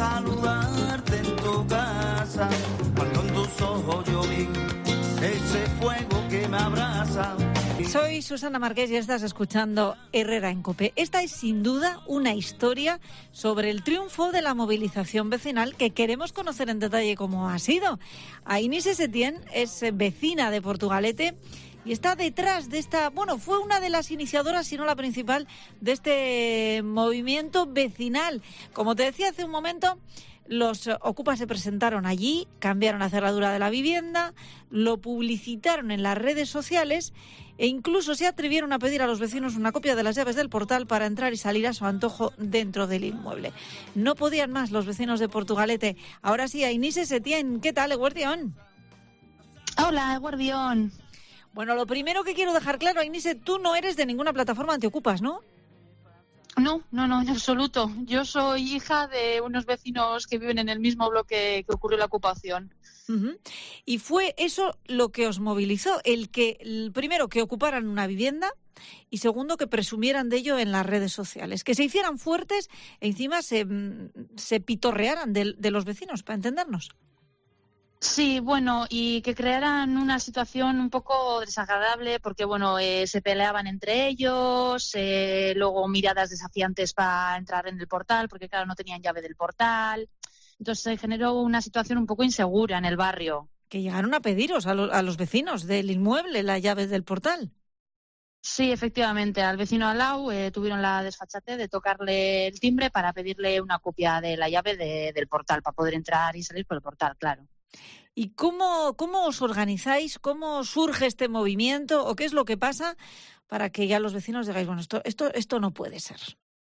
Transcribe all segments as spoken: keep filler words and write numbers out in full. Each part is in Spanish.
saludarte en tu casa, cuando en tus ojos yo vi ese fuego que me abraza. Soy Susana Marqués y estás escuchando Herrera en COPE. Esta es sin duda una historia sobre el triunfo de la movilización vecinal que queremos conocer en detalle cómo ha sido. Ainise Setién es vecina de Portugalete y está detrás de esta, bueno, fue una de las iniciadoras, si no la principal, de este movimiento vecinal. Como te decía hace un momento, los ocupas se presentaron allí, cambiaron la cerradura de la vivienda, lo publicitaron en las redes sociales e incluso se atrevieron a pedir a los vecinos una copia de las llaves del portal para entrar y salir a su antojo dentro del inmueble. No podían más los vecinos de Portugalete. Ahora sí, Ainise Setién, ¿qué tal, Eguardión? Hola, Eguardión. Bueno, lo primero que quiero dejar claro, Ainise, tú no eres de ninguna plataforma antiocupas, ¿no? No, no, no, en absoluto. Yo soy hija de unos vecinos que viven en el mismo bloque que ocurrió la ocupación. Uh-huh. Y fue eso lo que os movilizó, el que el primero que ocuparan una vivienda y segundo que presumieran de ello en las redes sociales, que se hicieran fuertes e encima se, se pitorrearan de, de los vecinos, para entendernos. Sí, bueno, y que crearan una situación un poco desagradable porque, bueno, eh, se peleaban entre ellos, eh, luego miradas desafiantes para entrar en el portal porque, claro, no tenían llave del portal. Entonces se generó una situación un poco insegura en el barrio. Que llegaron a pediros a, lo, a los vecinos del inmueble las llaves del portal. Sí, efectivamente, al vecino al lado eh, tuvieron la desfachatez de tocarle el timbre para pedirle una copia de la llave de, del portal, para poder entrar y salir por el portal, claro. ¿Y cómo, cómo os organizáis? ¿Cómo surge este movimiento? ¿O qué es lo que pasa para que ya los vecinos digáis, bueno, esto, esto, esto no puede ser?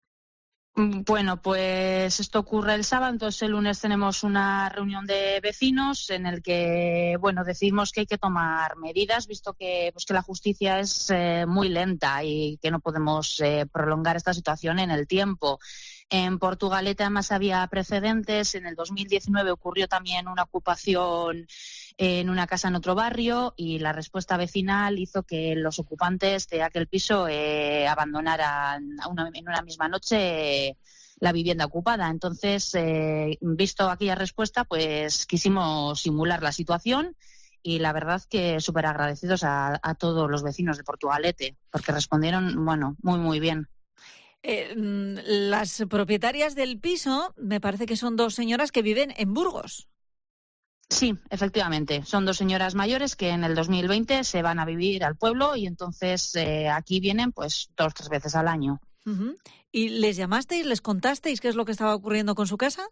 Bueno, pues esto ocurre el sábado, entonces el lunes tenemos una reunión de vecinos en el que, bueno, decidimos que hay que tomar medidas, visto que, pues, que la justicia es eh, muy lenta y que no podemos eh, prolongar esta situación en el tiempo. En Portugalete además había precedentes. En el dos mil diecinueve ocurrió también una ocupación en una casa en otro barrio y la respuesta vecinal hizo que los ocupantes de aquel piso eh, abandonaran a una, en una misma noche eh, la vivienda ocupada. Entonces, eh, visto aquella respuesta, pues quisimos simular la situación y la verdad que súper agradecidos a, a todos los vecinos de Portugalete porque respondieron, bueno, muy, muy bien. Eh, las propietarias del piso, me parece que son dos señoras que viven en Burgos. Sí, efectivamente. Son dos señoras mayores que en el dos mil veinte se van a vivir al pueblo y entonces eh, aquí vienen pues dos, tres veces al año. Uh-huh. ¿Y les llamasteis, les contasteis qué es lo que estaba ocurriendo con su casa?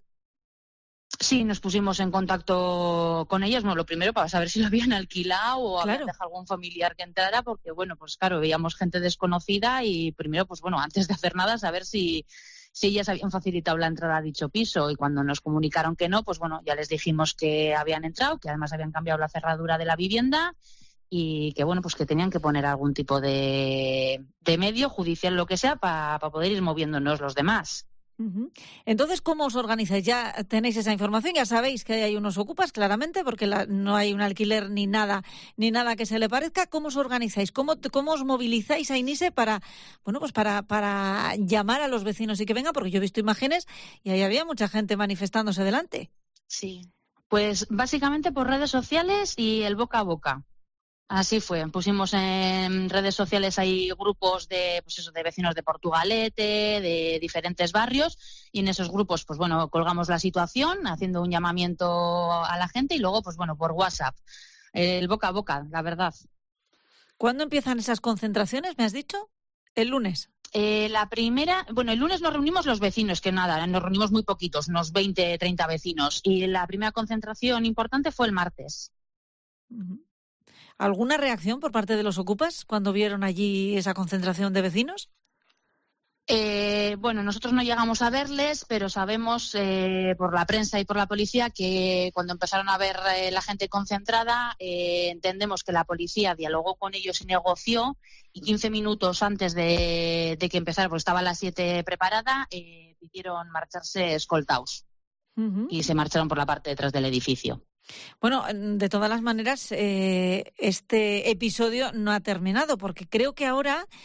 Sí, nos pusimos en contacto con ellas, bueno, lo primero para saber si lo habían alquilado o claro. habían dejado algún familiar que entrara, porque, bueno, pues claro, veíamos gente desconocida y primero, pues bueno, antes de hacer nada, saber si, si ellas habían facilitado la entrada a dicho piso y cuando nos comunicaron que no, pues bueno, ya les dijimos que habían entrado, que además habían cambiado la cerradura de la vivienda y que, bueno, pues que tenían que poner algún tipo de, de medio judicial, lo que sea, para pa poder ir moviéndonos los demás. Uh-huh. Entonces, ¿cómo os organizáis? Ya tenéis esa información, ya sabéis que hay unos ocupas, claramente, porque la, no hay un alquiler ni nada ni nada que se le parezca. ¿Cómo os organizáis? ¿Cómo, cómo os movilizáis, Ainise, para, bueno, pues para, para llamar a los vecinos y que vengan? Porque yo he visto imágenes y ahí había mucha gente manifestándose delante. Sí, pues básicamente por redes sociales y el boca a boca. Así fue, pusimos en redes sociales ahí grupos de, pues eso, de vecinos de Portugalete, de diferentes barrios, y en esos grupos, pues bueno, colgamos la situación, haciendo un llamamiento a la gente, y luego, pues bueno, por WhatsApp, el boca a boca, la verdad. ¿Cuándo empiezan esas concentraciones, me has dicho? ¿El lunes? Eh, la primera, bueno, el lunes nos reunimos los vecinos, que nada, nos reunimos muy poquitos, unos veinte, treinta vecinos, y la primera concentración importante fue el martes. Uh-huh. ¿Alguna reacción por parte de los ocupas cuando vieron allí esa concentración de vecinos? Eh, bueno, nosotros no llegamos a verles, pero sabemos eh, por la prensa y por la policía que cuando empezaron a ver eh, la gente concentrada, eh, entendemos que la policía dialogó con ellos y negoció, y quince minutos antes de, de que empezara, porque estaba a las siete preparada, eh, pidieron marcharse escoltados. Uh-huh. Y se marcharon por la parte de detrás del edificio. Bueno, de todas las maneras, eh, este episodio no ha terminado, porque creo que ahora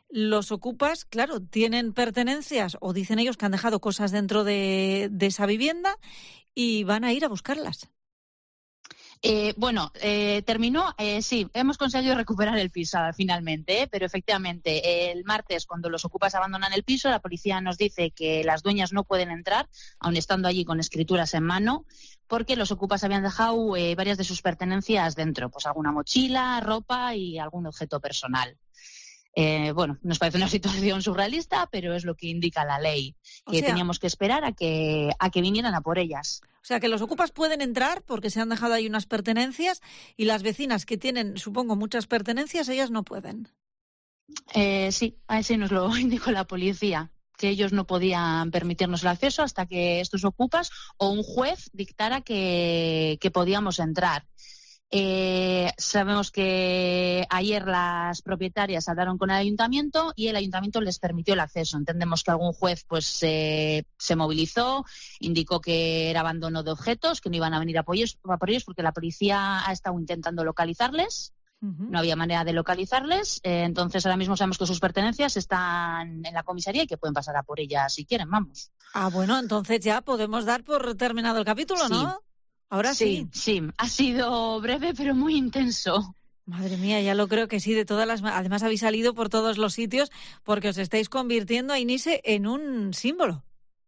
los ocupas, claro, tienen pertenencias o dicen ellos que han dejado cosas dentro de, de esa vivienda y van a ir a buscarlas. Eh, bueno, eh, terminó, eh, sí, hemos conseguido recuperar el piso finalmente, ¿eh? Pero efectivamente el martes, cuando los ocupas abandonan el piso, la policía nos dice que las dueñas no pueden entrar, aun estando allí con escrituras en mano, porque los ocupas habían dejado eh, varias de sus pertenencias dentro, pues alguna mochila, ropa y algún objeto personal. Eh, bueno, nos parece una situación surrealista, pero es lo que indica la ley, que o sea, teníamos que esperar a que, a que vinieran a por ellas. O sea, que los ocupas pueden entrar porque se han dejado ahí unas pertenencias y las vecinas que tienen, supongo, muchas pertenencias, ellas no pueden. Eh, sí, así nos lo indicó la policía, que ellos no podían permitirnos el acceso hasta que estos ocupas o un juez dictara que, que podíamos entrar. Eh, sabemos que ayer las propietarias hablaron con el ayuntamiento y el ayuntamiento les permitió el acceso. Entendemos que algún juez pues eh, se movilizó, indicó que era abandono de objetos, que no iban a venir a por ellos, a por ellos porque la policía ha estado intentando localizarles. Uh-huh. No había manera de localizarles, eh, entonces ahora mismo sabemos que sus pertenencias están en la comisaría y que pueden pasar a por ellas si quieren, vamos. Ah, bueno, entonces ya podemos dar por terminado el capítulo, sí. ¿no? Ahora sí. Sí, sí, ha sido breve pero muy intenso. Madre mía, ya lo creo que sí, de todas las... Además habéis salido por todos los sitios porque os estáis convirtiendo a Inise en un símbolo.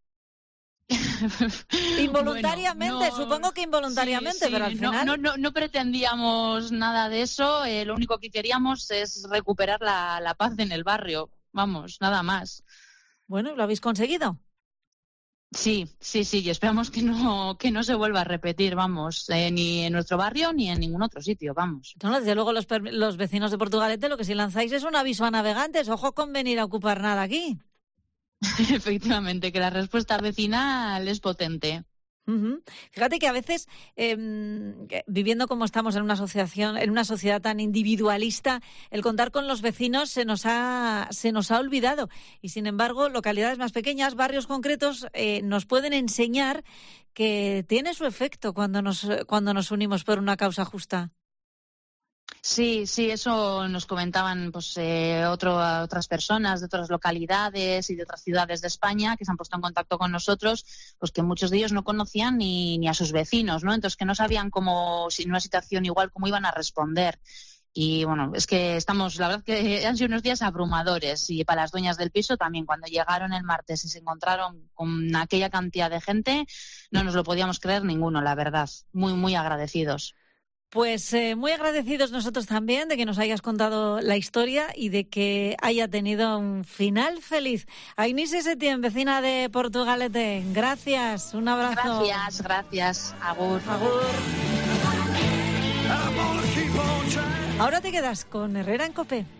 Involuntariamente, bueno, no, supongo que involuntariamente, sí, sí, pero al final... No, no, no pretendíamos nada de eso, eh, lo único que queríamos es recuperar la, la paz en el barrio, vamos, nada más. Bueno, ¿lo habéis conseguido? Sí, sí, sí, y esperamos que no que no se vuelva a repetir, vamos, eh, ni en nuestro barrio ni en ningún otro sitio, vamos. No, desde luego los, los vecinos de Portugalete lo que sí lanzáis es un aviso a navegantes, ojo con venir a ocupar nada aquí. Efectivamente, que la respuesta vecinal es potente. Uh-huh. Fíjate que a veces, eh, viviendo como estamos en una asociación, en una sociedad tan individualista, el contar con los vecinos se nos ha, se nos ha olvidado. Y sin embargo, localidades más pequeñas, barrios concretos, eh, nos pueden enseñar que tiene su efecto cuando nos, cuando nos unimos por una causa justa. Sí, sí, eso nos comentaban pues eh, otro, otras personas de otras localidades y de otras ciudades de España que se han puesto en contacto con nosotros, pues que muchos de ellos no conocían ni, ni a sus vecinos, ¿no? Entonces que no sabían cómo, si en una situación igual, cómo iban a responder. Y bueno, es que estamos, la verdad que han sido unos días abrumadores y para las dueñas del piso también, cuando llegaron el martes y se encontraron con aquella cantidad de gente, no nos lo podíamos creer ninguno, la verdad. Muy, muy agradecidos. Pues eh, muy agradecidos nosotros también de que nos hayas contado la historia y de que haya tenido un final feliz. A Inise Setién, vecina de Portugalete, gracias, un abrazo. Gracias, gracias, agur. Agur. Ahora te quedas con Herrera en COPE.